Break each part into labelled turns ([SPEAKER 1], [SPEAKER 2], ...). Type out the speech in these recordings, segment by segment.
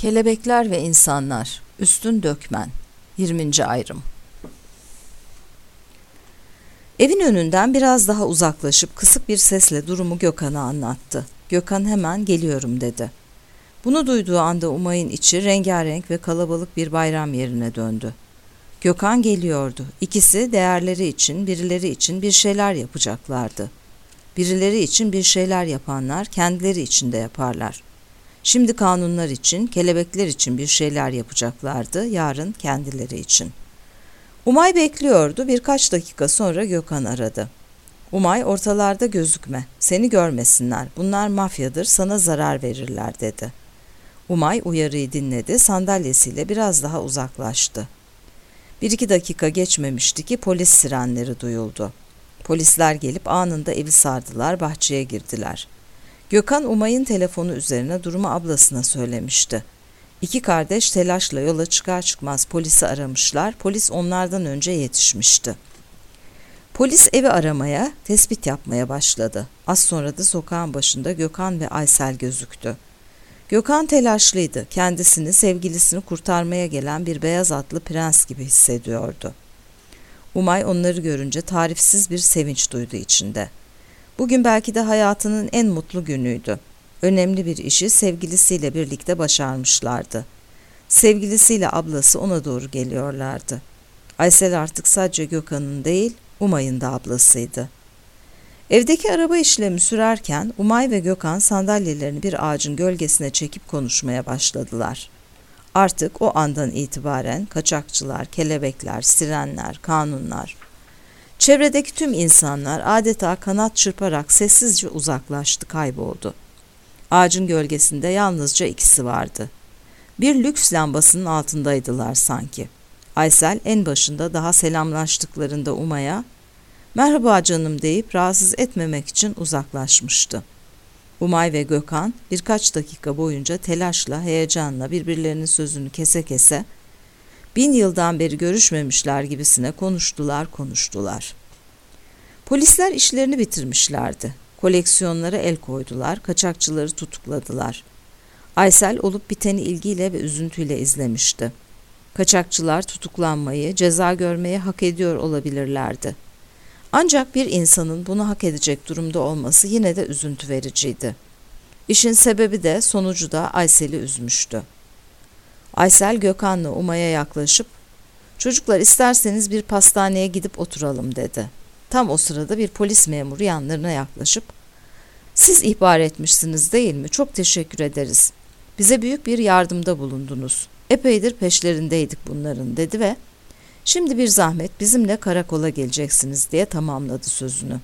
[SPEAKER 1] Kelebekler ve insanlar, Üstün Dökmen, 20. ayrım. Evin önünden biraz daha uzaklaşıp kısık bir sesle durumu Gökhan'a anlattı. Gökhan hemen geliyorum dedi. Bunu duyduğu anda Umay'ın içi rengarenk ve kalabalık bir bayram yerine döndü. Gökhan geliyordu. İkisi değerleri için, birileri için bir şeyler yapacaklardı. Birileri için bir şeyler yapanlar kendileri için de yaparlar. Şimdi kanunlar için, kelebekler için bir şeyler yapacaklardı, yarın kendileri için. Umay bekliyordu, birkaç dakika sonra Gökhan aradı. Umay, ortalarda gözükme, seni görmesinler, bunlar mafyadır, sana zarar verirler dedi. Umay uyarıyı dinledi, sandalyesiyle biraz daha uzaklaştı. 1-2 dakika geçmemişti ki polis sirenleri duyuldu. Polisler gelip anında evi sardılar, bahçeye girdiler. Gökhan Umay'ın telefonu üzerine durumu ablasına söylemişti. İki kardeş telaşla yola çıkar çıkmaz polisi aramışlar, polis onlardan önce yetişmişti. Polis evi aramaya, tespit yapmaya başladı. Az sonra da sokağın başında Gökhan ve Aysel gözüktü. Gökhan telaşlıydı, kendisini sevgilisini kurtarmaya gelen bir beyaz atlı prens gibi hissediyordu. Umay onları görünce tarifsiz bir sevinç duydu içinde. Bugün belki de hayatının en mutlu günüydü. Önemli bir işi sevgilisiyle birlikte başarmışlardı. Sevgilisiyle ablası ona doğru geliyorlardı. Aysel artık sadece Gökhan'ın değil, Umay'ın da ablasıydı. Evdeki araba işlemi sürerken Umay ve Gökhan sandalyelerini bir ağacın gölgesine çekip konuşmaya başladılar. Artık o andan itibaren kaçakçılar, kelebekler, sirenler, kanunlar, çevredeki tüm insanlar adeta kanat çırparak sessizce uzaklaştı, kayboldu. Ağacın gölgesinde yalnızca ikisi vardı. Bir lüks lambasının altındaydılar sanki. Aysel en başında daha selamlaştıklarında Umay'a "Merhaba canım" deyip rahatsız etmemek için uzaklaşmıştı. Umay ve Gökhan birkaç dakika boyunca telaşla, heyecanla birbirlerinin sözünü kese kese 1000 yıldan beri görüşmemişler gibisine konuştular. Polisler işlerini bitirmişlerdi. Koleksiyonlara el koydular, kaçakçıları tutukladılar. Aysel olup biteni ilgiyle ve üzüntüyle izlemişti. Kaçakçılar tutuklanmayı, ceza görmeyi hak ediyor olabilirlerdi. Ancak bir insanın bunu hak edecek durumda olması yine de üzüntü vericiydi. İşin sebebi de sonucu da Aysel'i üzmüştü. Aysel Gökhan'la Umay'a yaklaşıp "Çocuklar, isterseniz bir pastaneye gidip oturalım" dedi. Tam o sırada bir polis memuru yanlarına yaklaşıp "Siz ihbar etmişsiniz değil mi? Çok teşekkür ederiz. Bize büyük bir yardımda bulundunuz. Epeydir peşlerindeydik bunların" dedi ve "Şimdi bir zahmet bizimle karakola geleceksiniz" diye tamamladı sözünü.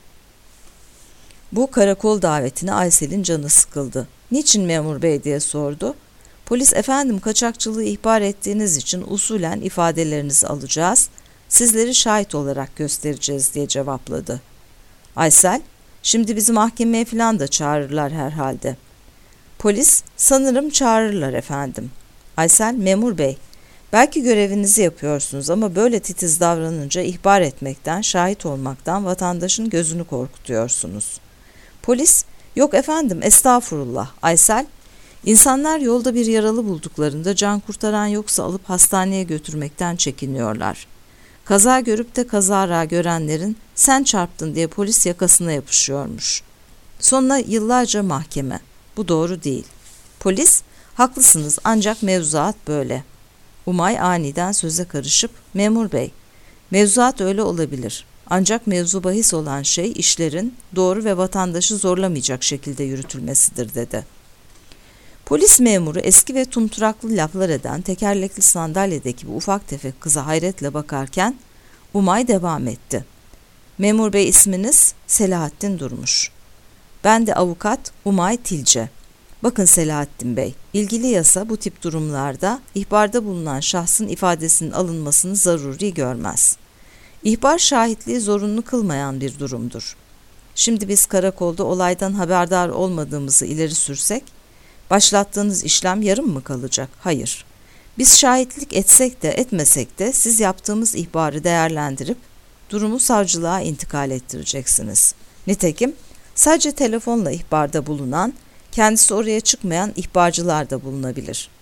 [SPEAKER 1] Bu karakol davetine Aysel'in canı sıkıldı. "Niçin memur bey?" diye sordu. Polis "Efendim, kaçakçılığı ihbar ettiğiniz için usulen ifadelerinizi alacağız, sizleri şahit olarak göstereceğiz" diye cevapladı. Aysel "Şimdi bizi mahkemeye falan da çağırırlar herhalde." Polis "Sanırım çağırırlar efendim." Aysel "Memur bey, belki görevinizi yapıyorsunuz ama böyle titiz davranınca ihbar etmekten, şahit olmaktan vatandaşın gözünü korkutuyorsunuz." Polis "Yok efendim, estağfurullah." Aysel "İnsanlar yolda bir yaralı bulduklarında can kurtaran yoksa alıp hastaneye götürmekten çekiniyorlar. Kaza görüp de kazara görenlerin sen çarptın diye polis yakasına yapışıyormuş. Sonra yıllarca mahkeme. Bu doğru değil." Polis "Haklısınız ancak mevzuat böyle." Umay aniden söze karışıp "Memur bey, mevzuat öyle olabilir. Ancak mevzu bahis olan şey işlerin doğru ve vatandaşı zorlamayacak şekilde yürütülmesidir" dedi. Polis memuru eski ve tumturaklı laflar eden tekerlekli sandalyedeki bu ufak tefek kıza hayretle bakarken Umay devam etti. "Memur bey, isminiz?" "Selahattin Durmuş." "Ben de avukat Umay Tilce. Bakın Selahattin Bey, ilgili yasa bu tip durumlarda ihbarda bulunan şahsın ifadesinin alınmasını zaruri görmez. İhbar şahitliği zorunlu kılmayan bir durumdur. Şimdi biz karakolda olaydan haberdar olmadığımızı ileri sürsek, başlattığınız işlem yarım mı kalacak? Hayır. Biz şahitlik etsek de etmesek de siz yaptığımız ihbarı değerlendirip durumu savcılığa intikal ettireceksiniz. Nitekim sadece telefonla ihbarda bulunan, kendisi oraya çıkmayan ihbarcılar da bulunabilir.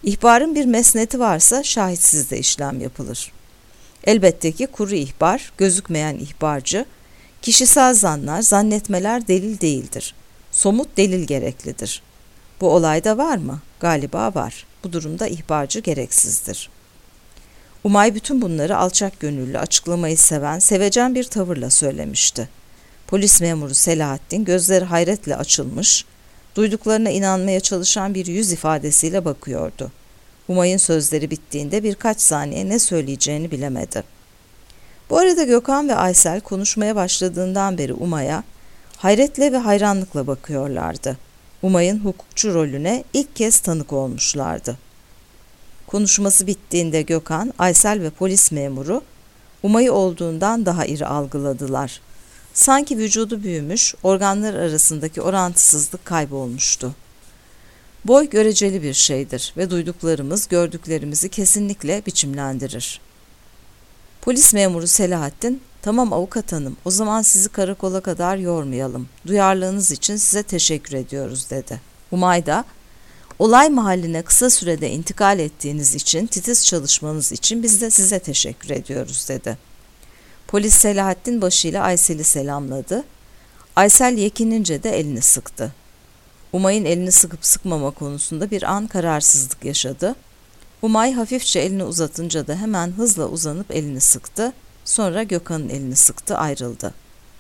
[SPEAKER 1] İhbarın bir mesneti varsa şahitsiz de işlem yapılır. Elbette ki kuru ihbar, gözükmeyen ihbarcı, kişisel zanlar, zannetmeler delil değildir. Somut delil gereklidir. Bu olayda var mı? Galiba var. Bu durumda ihbarcı gereksizdir. Umay bütün bunları alçak gönüllü, açıklamayı seven, sevecen bir tavırla söylemişti. Polis memuru Selahattin gözleri hayretle açılmış, duyduklarına inanmaya çalışan bir yüz ifadesiyle bakıyordu. Umay'ın sözleri bittiğinde birkaç saniye ne söyleyeceğini bilemedi. Bu arada Gökhan ve Aysel konuşmaya başladığından beri Umay'a hayretle ve hayranlıkla bakıyorlardı. Umay'ın hukukçu rolüne ilk kez tanık olmuşlardı. Konuşması bittiğinde Gökhan, Aysel ve polis memuru Umay'ı olduğundan daha iri algıladılar. Sanki vücudu büyümüş, organlar arasındaki orantısızlık kaybolmuştu. Boy göreceli bir şeydir ve duyduklarımız gördüklerimizi kesinlikle biçimlendirir. Polis memuru Selahattin, "Tamam avukat hanım, o zaman sizi karakola kadar yormayalım. Duyarlılığınız için size teşekkür ediyoruz," dedi. Umay da, "Olay mahalline kısa sürede intikal ettiğiniz için, titiz çalışmanız için biz de size teşekkür ediyoruz," dedi. Polis Selahattin başıyla Aysel'i selamladı. Aysel yekinince de elini sıktı. Umay'ın elini sıkıp sıkmama konusunda bir an kararsızlık yaşadı. Umay hafifçe elini uzatınca da hemen hızla uzanıp elini sıktı. Sonra Gökhan'ın elini sıktı, ayrıldı.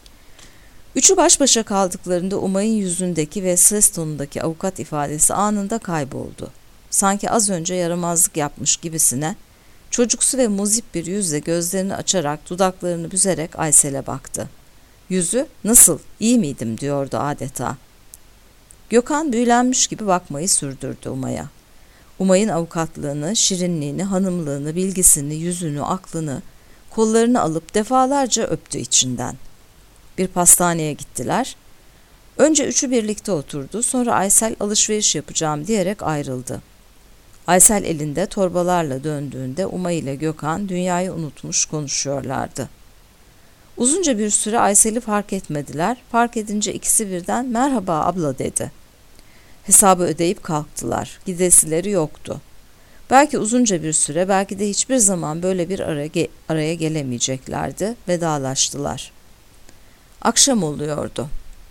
[SPEAKER 1] Üçü baş başa kaldıklarında Umay'ın yüzündeki ve ses tonundaki avukat ifadesi anında kayboldu. Sanki az önce yaramazlık yapmış gibisine, çocuksu ve muzip bir yüzle gözlerini açarak, dudaklarını büzerek Aysel'e baktı. Yüzü, "Nasıl, iyi miydim?" diyordu adeta. Gökhan büyülenmiş gibi bakmayı sürdürdü Umay'a. Umay'ın avukatlığını, şirinliğini, hanımlığını, bilgisini, yüzünü, aklını, kollarını alıp defalarca öptü içinden. Bir pastaneye gittiler. Önce üçü birlikte oturdu, sonra Aysel alışveriş yapacağım diyerek ayrıldı. Aysel elinde torbalarla döndüğünde Umay ile Gökhan dünyayı unutmuş konuşuyorlardı. Uzunca bir süre Aysel'i fark etmediler. Fark edince ikisi birden "Merhaba abla," dedi. Hesabı ödeyip kalktılar. Gidesileri yoktu. Belki uzunca bir süre, belki de hiçbir zaman böyle bir araya gelemeyeceklerdi. Vedalaştılar. Akşam oluyordu.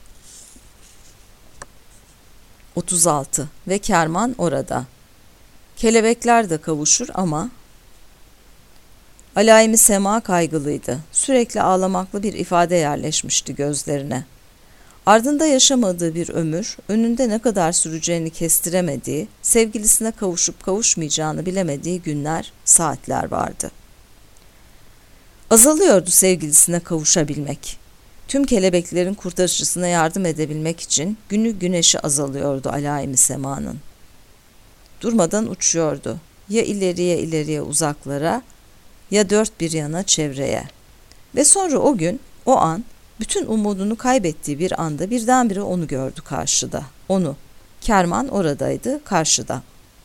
[SPEAKER 1] 36 ve kerman orada. Kelebekler de kavuşur ama Alayimi Sema kaygılıydı. Sürekli ağlamaklı bir ifade yerleşmişti gözlerine. Ardında yaşamadığı bir ömür, önünde ne kadar süreceğini kestiremediği, sevgilisine kavuşup kavuşmayacağını bilemediği günler, saatler vardı. Azalıyordu sevgilisine kavuşabilmek. Tüm kelebeklerin kurtarıcısına yardım edebilmek için günü güneşi azalıyordu Alayimi Sema'nın. Durmadan uçuyordu. Ya ileriye uzaklara, ya dört bir yana çevreye. Ve sonra o gün, o an, bütün umudunu kaybettiği bir anda birdenbire onu gördü karşıda. Onu. Kerman oradaydı, karşıda.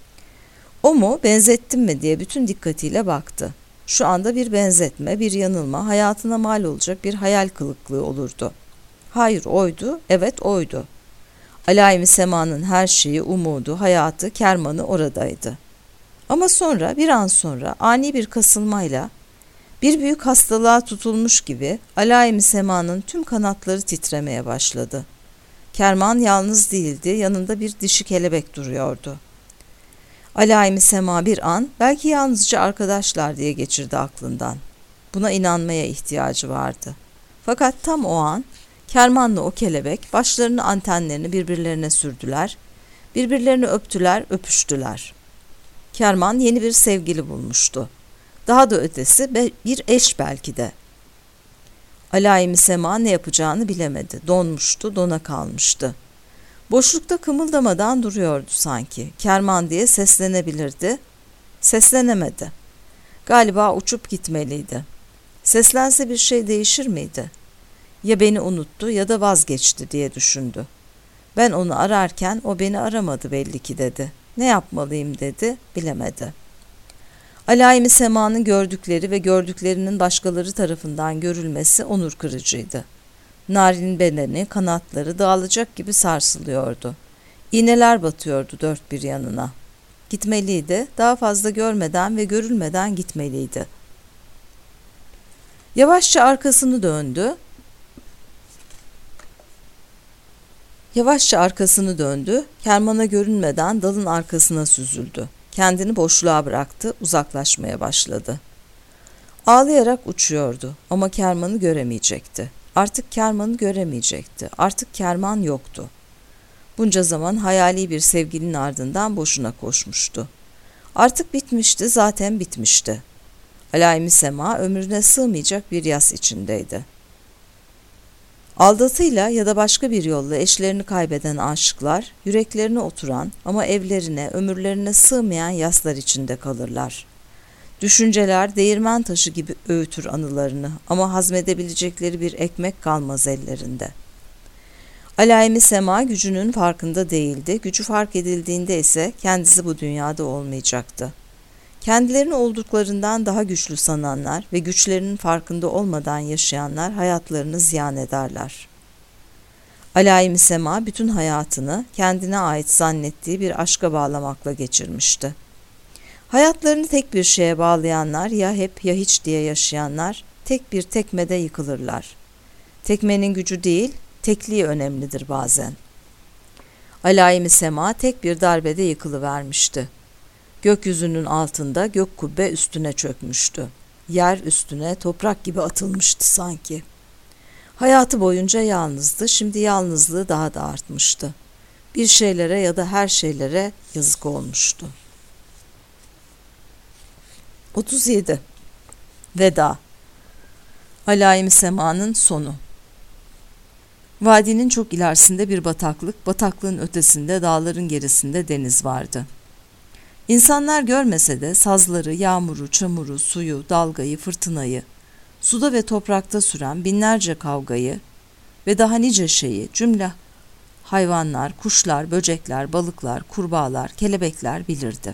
[SPEAKER 1] O mu, benzettim mi diye bütün dikkatiyle baktı. Şu anda bir benzetme, bir yanılma, hayatına mal olacak bir hayal kırıklığı olurdu. Hayır oydu, evet oydu. Alayimi Sema'nın her şeyi, umudu, hayatı, kermanı oradaydı. Ama sonra, bir an sonra ani bir kasılmayla, bir büyük hastalığa tutulmuş gibi Alayimi Sema'nın tüm kanatları titremeye başladı. Kerman yalnız değildi, yanında bir dişi kelebek duruyordu. Alayimi Sema bir an, belki yalnızca arkadaşlar diye geçirdi aklından. Buna inanmaya ihtiyacı vardı. Fakat tam o an, kermanla o kelebek başlarını antenlerini birbirlerine sürdüler, birbirlerini öptüler, öpüştüler. Kerman yeni bir sevgili bulmuştu. Daha da ötesi bir eş belki de. Alayimi Sema ne yapacağını bilemedi. Donmuştu, dona kalmıştı. Boşlukta kımıldamadan duruyordu sanki. Kerman diye seslenebilirdi. Seslenemedi. Galiba uçup gitmeliydi. Seslense bir şey değişir miydi? Ya beni unuttu ya da vazgeçti diye düşündü. Ben onu ararken o beni aramadı belli ki dedi. Ne yapmalıyım dedi, bilemedi. Alayimi Sema'nın gördükleri ve gördüklerinin başkaları tarafından görülmesi onur kırıcıydı. Narin bedeni, kanatları dağılacak gibi sarsılıyordu. İğneler batıyordu dört bir yanına. Gitmeliydi, daha fazla görmeden ve görülmeden gitmeliydi. Yavaşça arkasını döndü. Kermana görünmeden dalın arkasına süzüldü. Kendini boşluğa bıraktı, uzaklaşmaya başladı. Ağlayarak uçuyordu ama kermanı göremeyecekti. Artık kerman yoktu. Bunca zaman hayali bir sevgilinin ardından boşuna koşmuştu. Artık bitmişti, zaten bitmişti. Alaymi Sema ömrüne sığmayacak bir yas içindeydi. Aldatıyla ya da başka bir yolla eşlerini kaybeden aşıklar, yüreklerine oturan ama evlerine, ömürlerine sığmayan yaslar içinde kalırlar. Düşünceler değirmen taşı gibi öğütür anılarını ama hazmedebilecekleri bir ekmek kalmaz ellerinde. Alaymi Sema gücünün farkında değildi. Gücü fark edildiğinde ise kendisi bu dünyada olmayacaktı. Kendilerini olduklarından daha güçlü sananlar ve güçlerinin farkında olmadan yaşayanlar hayatlarını ziyan ederler. Alaymi Sema bütün hayatını kendine ait zannettiği bir aşka bağlamakla geçirmişti. Hayatlarını tek bir şeye bağlayanlar ya hep ya hiç diye yaşayanlar tek bir tekmede yıkılırlar. Tekmenin gücü değil, tekliği önemlidir bazen. Alaymi Sema tek bir darbede yıkılıvermişti. Gökyüzünün altında gök kubbe üstüne çökmüştü. Yer üstüne toprak gibi atılmıştı sanki. Hayatı boyunca yalnızdı, şimdi yalnızlığı daha da artmıştı. Bir şeylere ya da her şeylere yazık olmuştu. 37. Veda. Alaymi Sema'nın sonu. Vadinin çok ilerisinde bir bataklık, bataklığın ötesinde dağların gerisinde deniz vardı. İnsanlar görmese de sazları, yağmuru, çamuru, suyu, dalgayı, fırtınayı, suda ve toprakta süren binlerce kavgayı ve daha nice şeyi, cümle hayvanlar, kuşlar, böcekler, balıklar, kurbağalar, kelebekler bilirdi.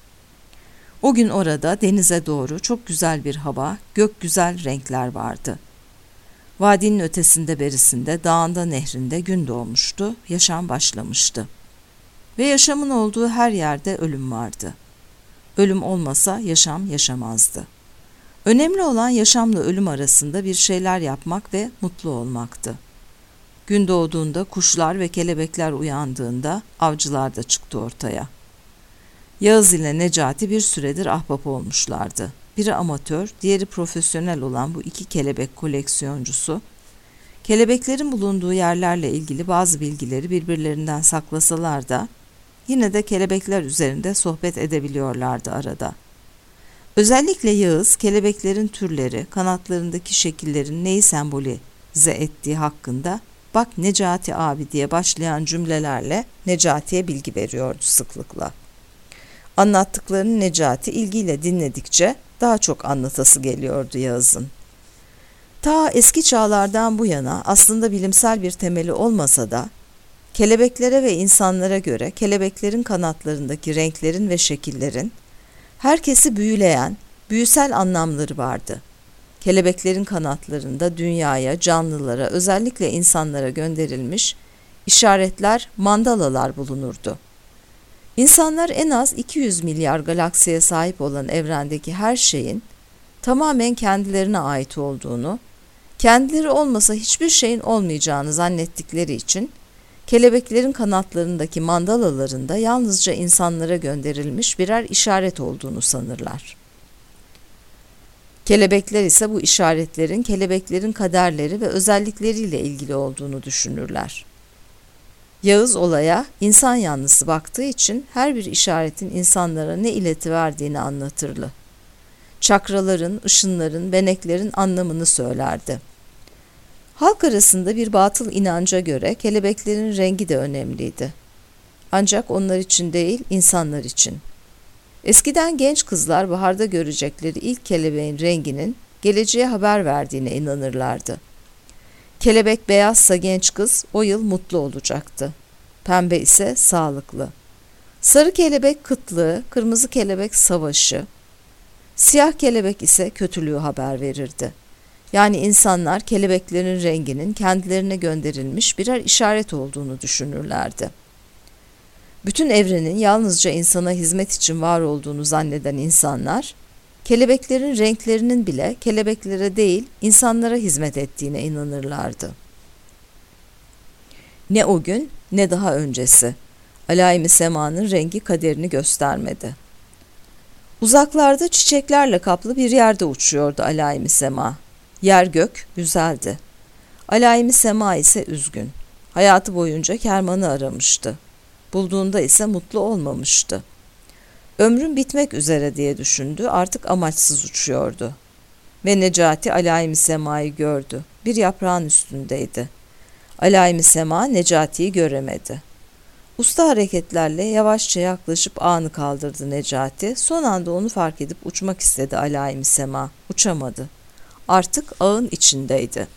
[SPEAKER 1] O gün orada denize doğru çok güzel bir hava, gök güzel renkler vardı. Vadinin ötesinde berisinde, dağında nehrinde gün doğmuştu, yaşam başlamıştı. Ve yaşamın olduğu her yerde ölüm vardı. Ölüm olmasa yaşam yaşamazdı. Önemli olan yaşamla ölüm arasında bir şeyler yapmak ve mutlu olmaktı. Gün doğduğunda kuşlar ve kelebekler uyandığında avcılar da çıktı ortaya. Yağız ile Necati bir süredir ahbap olmuşlardı. Biri amatör, diğeri profesyonel olan bu iki kelebek koleksiyoncusu, kelebeklerin bulunduğu yerlerle ilgili bazı bilgileri birbirlerinden saklasalar da, yine de kelebekler üzerinde sohbet edebiliyorlardı arada. Özellikle Yağız, kelebeklerin türleri, kanatlarındaki şekillerin neyi sembolize ettiği hakkında, "Bak Necati abi" diye başlayan cümlelerle Necati'ye bilgi veriyordu sıklıkla. Anlattıklarını Necati ilgiyle dinledikçe daha çok anlatası geliyordu Yağız'ın. Ta eski çağlardan bu yana aslında bilimsel bir temeli olmasa da, kelebeklere ve insanlara göre kelebeklerin kanatlarındaki renklerin ve şekillerin herkesi büyüleyen, büyüsel anlamları vardı. Kelebeklerin kanatlarında dünyaya, canlılara, özellikle insanlara gönderilmiş işaretler, mandalalar bulunurdu. İnsanlar en az 200 milyar galaksiye sahip olan evrendeki her şeyin tamamen kendilerine ait olduğunu, kendileri olmasa hiçbir şeyin olmayacağını zannettikleri için kelebeklerin kanatlarındaki mandalalarında yalnızca insanlara gönderilmiş birer işaret olduğunu sanırlar. Kelebekler ise bu işaretlerin kelebeklerin kaderleri ve özellikleriyle ilgili olduğunu düşünürler. Yağız olaya insan yanlısı baktığı için her bir işaretin insanlara ne iletiverdiğini anlatırlı. Çakraların, ışınların, beneklerin anlamını söylerdi. Halk arasında bir batıl inanca göre kelebeklerin rengi de önemliydi. Ancak onlar için değil, insanlar için. Eskiden genç kızlar baharda görecekleri ilk kelebeğin renginin geleceğe haber verdiğine inanırlardı. Kelebek beyazsa genç kız o yıl mutlu olacaktı. Pembe ise sağlıklı. Sarı kelebek kıtlığı, kırmızı kelebek savaşı, siyah kelebek ise kötülüğü haber verirdi. Yani insanlar kelebeklerin renginin kendilerine gönderilmiş birer işaret olduğunu düşünürlerdi. Bütün evrenin yalnızca insana hizmet için var olduğunu zanneden insanlar, kelebeklerin renklerinin bile kelebeklere değil insanlara hizmet ettiğine inanırlardı. Ne o gün ne daha öncesi. Alayim-i semanın rengi kaderini göstermedi. Uzaklarda çiçeklerle kaplı bir yerde uçuyordu alayim-i sema. Yer gök güzeldi. Alayim-i sema ise üzgün. Hayatı boyunca kermanı aramıştı. Bulduğunda ise mutlu olmamıştı. Ömrüm bitmek üzere diye düşündü, artık amaçsız uçuyordu. Ve Necati alayim-i semayı gördü. Bir yaprağın üstündeydi. Alayim-i sema Necati'yi göremedi. Usta hareketlerle yavaşça yaklaşıp ağını kaldırdı Necati. Son anda onu fark edip uçmak istedi alayim-i sema. Uçamadı. Artık ağın içindeydi.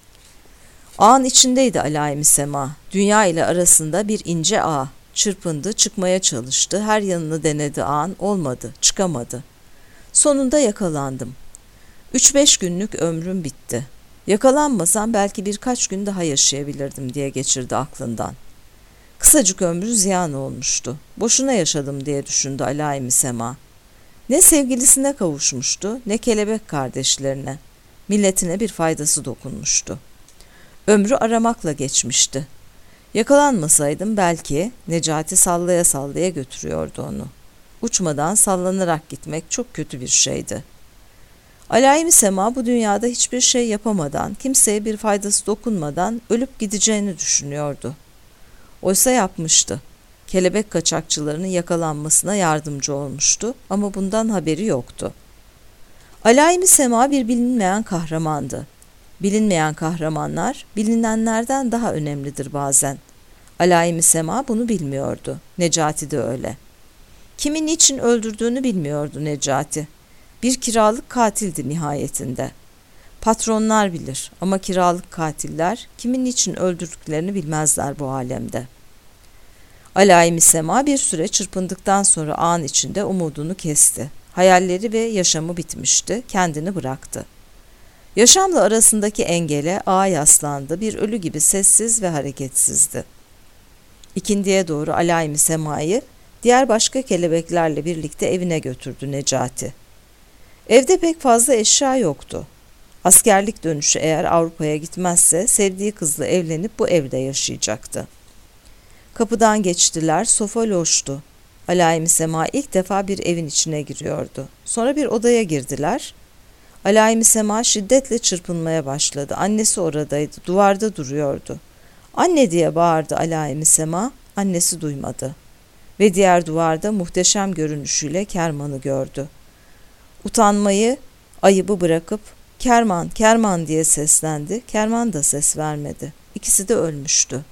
[SPEAKER 1] Ağın içindeydi alayim-i sema. Dünya ile arasında bir ince ağ. Çırpındı, çıkmaya çalıştı. Her yanını denedi ağın, olmadı, çıkamadı. Sonunda yakalandım. 3-5 günlük ömrüm bitti. Yakalanmasam belki birkaç gün daha yaşayabilirdim diye geçirdi aklından. Kısacık ömrü ziyan olmuştu. Boşuna yaşadım diye düşündü alayim-i sema. Ne sevgilisine kavuşmuştu, ne kelebek kardeşlerine. Milletine bir faydası dokunmuştu. Ömrü aramakla geçmişti. Yakalanmasaydım belki Necati sallaya sallaya götürüyordu onu. Uçmadan sallanarak gitmek çok kötü bir şeydi. Alayim-i sema bu dünyada hiçbir şey yapamadan, kimseye bir faydası dokunmadan ölüp gideceğini düşünüyordu. Oysa yapmıştı. Kelebek kaçakçılarının yakalanmasına yardımcı olmuştu ama bundan haberi yoktu. Alayim-i sema bir bilinmeyen kahramandı. Bilinmeyen kahramanlar bilinenlerden daha önemlidir bazen. Alayim-i sema bunu bilmiyordu. Necati de öyle. Kimin niçin öldürdüğünü bilmiyordu Necati. Bir kiralık katildi nihayetinde. Patronlar bilir ama kiralık katiller kimin niçin öldürdüklerini bilmezler bu alemde. Alayim-i sema bir süre çırpındıktan sonra ağın içinde umudunu kesti. Hayalleri ve yaşamı bitmişti, kendini bıraktı. Yaşamla arasındaki engele ağa yaslandı, bir ölü gibi sessiz ve hareketsizdi. İkindiye doğru alayim-i semayı diğer başka kelebeklerle birlikte evine götürdü Necati. Evde pek fazla eşya yoktu. Askerlik dönüşü eğer Avrupa'ya gitmezse sevdiği kızla evlenip bu evde yaşayacaktı. Kapıdan geçtiler, sofa loştu. Alayim-i sema ilk defa bir evin içine giriyordu. Sonra bir odaya girdiler. Alayim-i sema şiddetle çırpınmaya başladı. Annesi oradaydı, duvarda duruyordu. Anne diye bağırdı alayim-i sema, annesi duymadı. Ve diğer duvarda muhteşem görünüşüyle kermanı gördü. Utanmayı, ayıbı bırakıp "Kerman, Kerman" diye seslendi. Kerman da ses vermedi. İkisi de ölmüştü.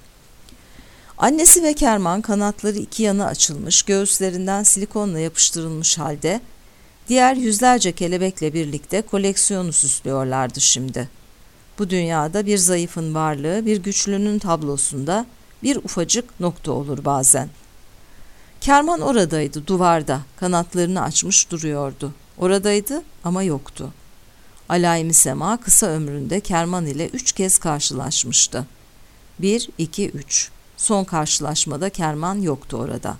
[SPEAKER 1] Annesi ve Kerman kanatları iki yana açılmış, göğüslerinden silikonla yapıştırılmış halde diğer yüzlerce kelebekle birlikte koleksiyonu süslüyorlardı şimdi. Bu dünyada bir zayıfın varlığı bir güçlünün tablosunda bir ufacık nokta olur bazen. Kerman oradaydı, duvarda, kanatlarını açmış duruyordu. Oradaydı ama yoktu. Alayim-i sema kısa ömründe Kerman ile 3 kez karşılaşmıştı. 1, 2, 3. Son karşılaşmada Kerman yoktu orada.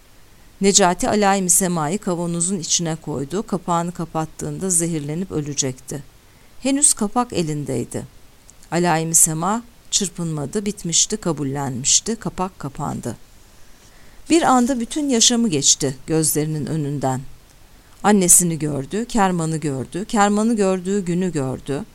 [SPEAKER 1] Necati alayim-i semayı kavanozun içine koydu. Kapağını kapattığında zehirlenip ölecekti. Henüz kapak elindeydi. Alayim-i sema çırpınmadı, bitmişti, kabullenmişti. Kapak kapandı. Bir anda bütün yaşamı geçti gözlerinin önünden. Annesini gördü, Kerman'ı gördü, Kerman'ı gördüğü günü gördü.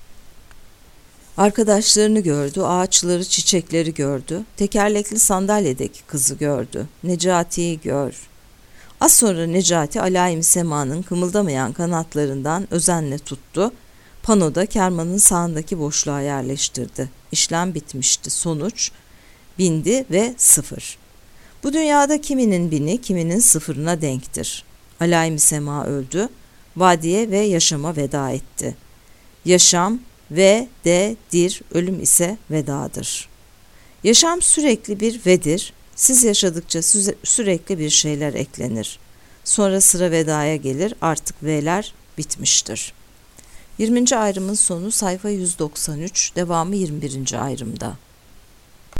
[SPEAKER 1] Arkadaşlarını gördü, ağaçları, çiçekleri gördü. Tekerlekli sandalyedeki kızı gördü. Necati'yi gör. Az sonra Necati alayim-i semanın kımıldamayan kanatlarından özenle tuttu. Panoda Kerman'ın sağındaki boşluğa yerleştirdi. İşlem bitmişti. Sonuç bindi ve 0. Bu dünyada kiminin bini, kiminin sıfırına denktir. Alayim-i sema öldü. Vadiye ve yaşama veda etti. Yaşam ve dir, ölüm ise vedadır. Yaşam sürekli bir vedir. Siz yaşadıkça sürekli bir şeyler eklenir. Sonra sıra vedaya gelir, artık ve'ler bitmiştir. 20. ayrımın sonu sayfa 193, devamı 21. ayrımda.